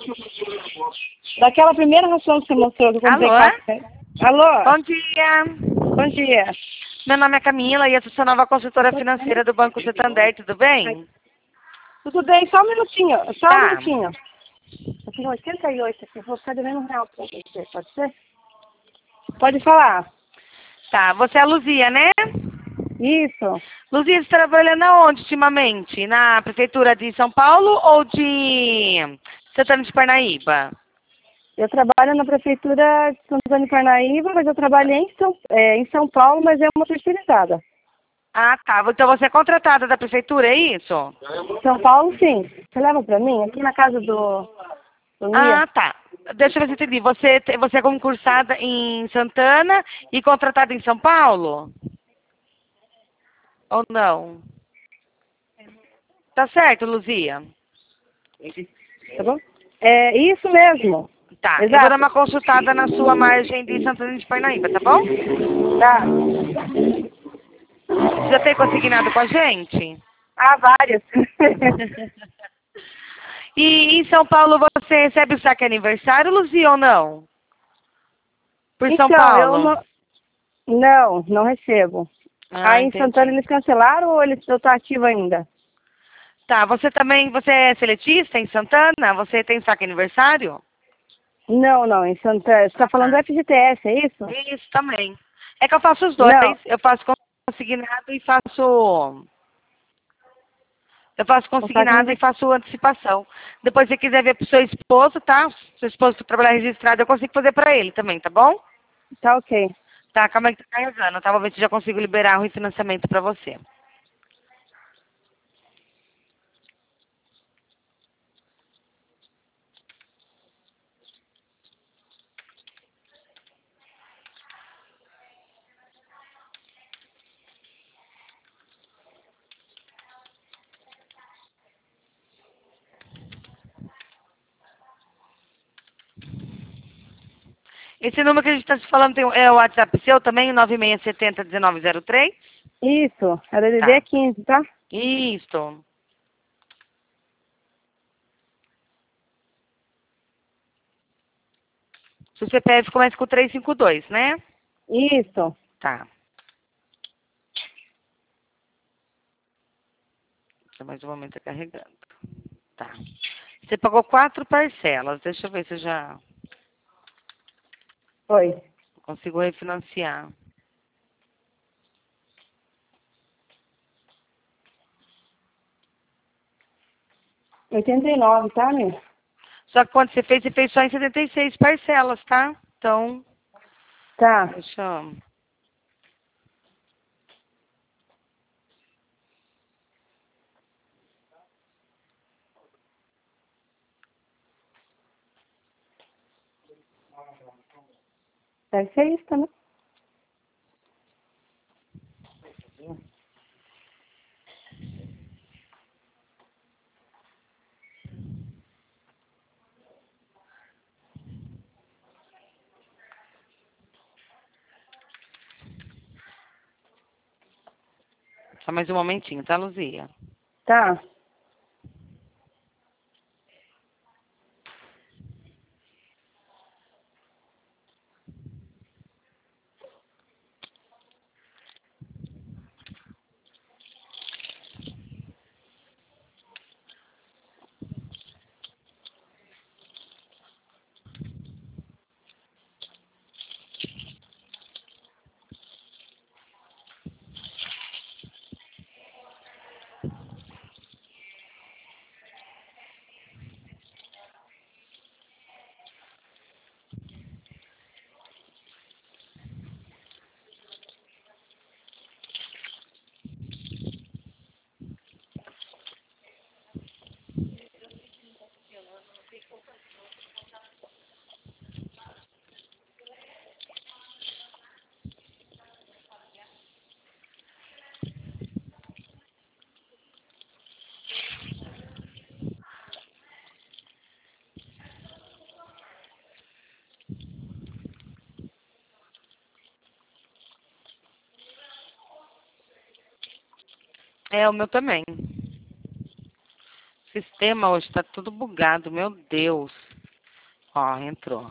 Daquela primeira ração que você mostrou, que eu comprei. Alô? Alô? Bom dia. Bom dia. Meu nome é Camila e eu sou a nova consultora financeira do Banco Santander, tudo bem? Tudo bem, só um minutinho. Só um Tá. minutinho. Eu tenho 88 aqui, vou ficar devendo R$ 1 pra você, pode ser? Pode falar. Tá, você é a Luzia, né? Isso. Luzia, você está trabalhando aonde ultimamente? Na Prefeitura de São Paulo ou de Santana de Parnaíba? Eu trabalho na Prefeitura de Santana de Parnaíba, mas eu trabalhei em São Paulo, mas é uma terceirizada. Ah, tá. Então você é contratada da Prefeitura, é isso? São Paulo, sim. Você leva pra mim? Aqui na casa do Nia. Ah, tá. Deixa eu ver se eu entendi. Você é concursada em Santana e contratada em São Paulo? Ou não? Tá certo, Luzia? Tá bom? É isso mesmo. Tá. Eu vou dar Exato. uma consultada na sua margem de Santana de Parnaíba, tá bom? Tá. Você já tem consignado com a gente? Há várias. E em São Paulo você recebe o saque aniversário, Luzia, ou não? Por São Então, eu Paulo? não. Não recebo. Ah, Aí em Santana entendi. eles cancelaram ou eles estão ativos ainda? Tá, você é seletista em Santana? Você tem saque aniversário? Não, em Santana. Você está falando do Ah, FGTS, é isso? isso também. É que eu faço os dois. Não. Eu faço consignado e faço. Eu faço O saque consignado e aniversário. faço antecipação. Depois, se você quiser ver pro seu esposo, tá? Seu esposo for trabalhar registrado, eu consigo fazer pra ele também, tá bom? Tá ok. Tá, calma aí que tá carregando, tá? Vou ver se já consigo liberar o refinanciamento pra você. Esse número que a gente tá se falando é o WhatsApp seu também, o 9670-1903? Isso. A DDD é Tá. 15, tá? Isso. O CPF começa com 352, né? Isso. Tá. Só mais um momento tá carregando. Tá. Você pagou 4 parcelas. Deixa eu ver se eu já Foi. consigo refinanciar. 89, tá, meu? Só que quando você fez só em 76 parcelas, tá? Então, Tá. deixa eu... Deve ser isso, né? Só mais um momentinho, tá, Luzia? Tá. É, o meu também. O sistema hoje tá tudo bugado, meu Deus. Ó, entrou.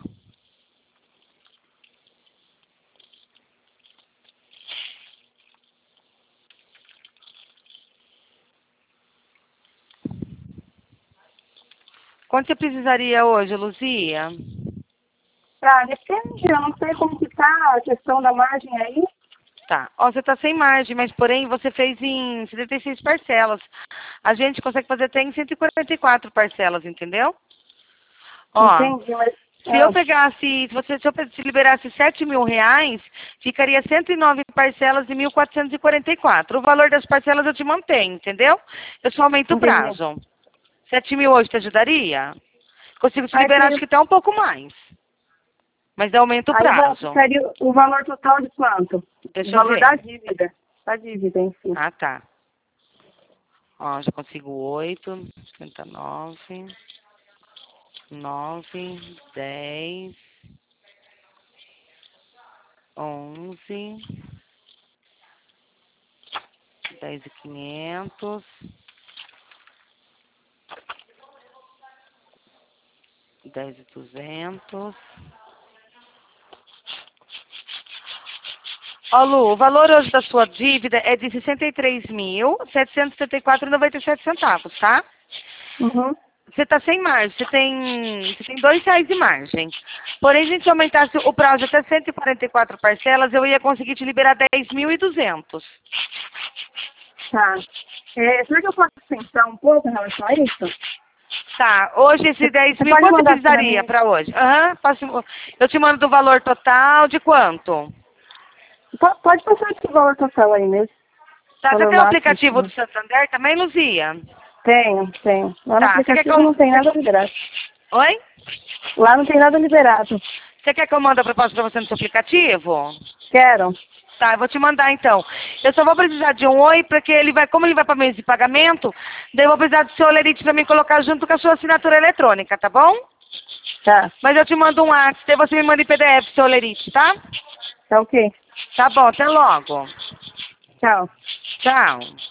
Quanto você precisaria hoje, Luzia? Depende, eu não sei como que tá a questão da margem aí. Tá. Ó, você tá sem margem, mas porém você fez em 76 parcelas. A gente consegue fazer até em 144 parcelas, entendeu? Ó, Entendi, mas... se eu pegasse, se eu te liberasse 7 mil reais, ficaria 109 parcelas de 1.444. O valor das parcelas eu te mantenho, entendeu? Eu só aumento o Entendi. prazo. 7 mil hoje te ajudaria? Consigo te Aí, liberar acho que até um pouco mais. Mas eu aumento o prazo. ficaria o valor total de quanto? Deixa O eu valor ver. da dívida. Da dívida em si. Ah, tá. Ó, já consigo 8, 39, 9, 10, 11, 10.500, 10.200. Ó, Lu, o valor hoje da sua dívida é de 63.774,97 centavos, tá? Uhum. Você está sem margem, você tem R$ 2 de margem. Porém, se a gente aumentasse o prazo até 144 parcelas, eu ia conseguir te liberar 10.200. Tá. Será que eu posso pensar um pouco em relação a isso? Tá, hoje esse 10 Você mil, pode quanto você mandar para precisaria mim? para hoje? Eu te mando do valor total de quanto? Pode passar esse valor total aí mesmo. Tá, você Valor tem o máximo. aplicativo do Santander também, Luzia? Tenho. Lá no Tá, você quer que aplicativo eu... não tem nada liberado. Oi? Lá não tem nada liberado. Você quer que eu mande a proposta para você no seu aplicativo? Quero. Tá, eu vou te mandar então. Eu só vou precisar de um oi, porque como ele vai para mês de pagamento, daí eu vou precisar do seu olerite para mim colocar junto com a sua assinatura eletrônica, tá bom? Tá. Mas eu te mando um WhatsApp, daí você me manda em PDF, seu olerite, tá? Tá ok. Tá bom, até logo. Tchau. Tchau.